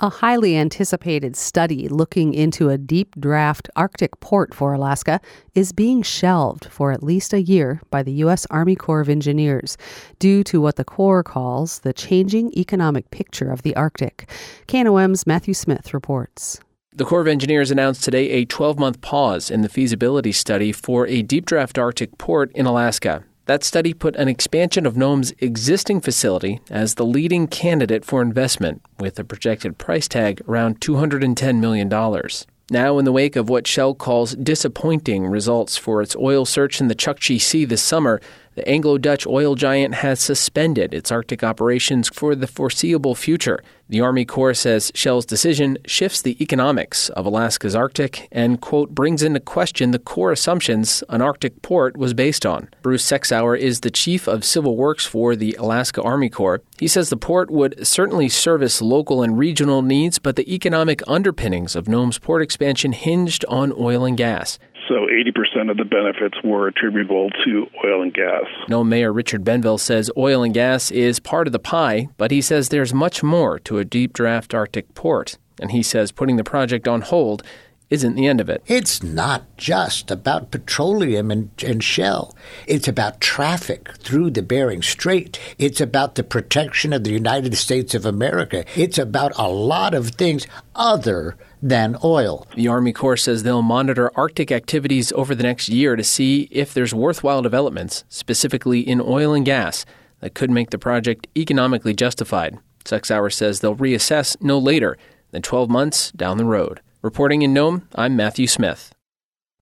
A highly anticipated study looking into a deep draft Arctic port for Alaska is being shelved for at least a year by the U.S. Army Corps of Engineers due to what the Corps calls the changing economic picture of the Arctic. KNOM's Matthew Smith reports. The Corps of Engineers announced today a 12-month pause in the feasibility study for a deep draft Arctic port in Alaska. That study put an expansion of NOM's existing facility as the leading candidate for investment, with a projected price tag around $210 million. Now, in the wake of what Shell calls disappointing results for its oil search in the Chukchi Sea this summer, the Anglo-Dutch oil giant has suspended its Arctic operations for the foreseeable future. The Army Corps says Shell's decision shifts the economics of Alaska's Arctic and, quote, brings into question the core assumptions an Arctic port was based on. Bruce Sexauer is the chief of civil works for the Alaska Army Corps. He says the port would certainly service local and regional needs, but the economic underpinnings of NOM's port expansion hinged on oil and gas. So 80% of the benefits were attributable to oil and gas. NOM Mayor Richard Benville says oil and gas is part of the pie, but he says there's much more to a deep draft Arctic port. And he says putting the project on hold isn't the end of it. It's not just about petroleum and Shell. It's about traffic through the Bering Strait. It's about the protection of the United States of America. It's about a lot of things other than oil. The Army Corps says they'll monitor Arctic activities over the next year to see if there's worthwhile developments, specifically in oil and gas, that could make the project economically justified. Sexauer says they'll reassess no later than 12 months down the road. Reporting in Nome, I'm Matthew Smith.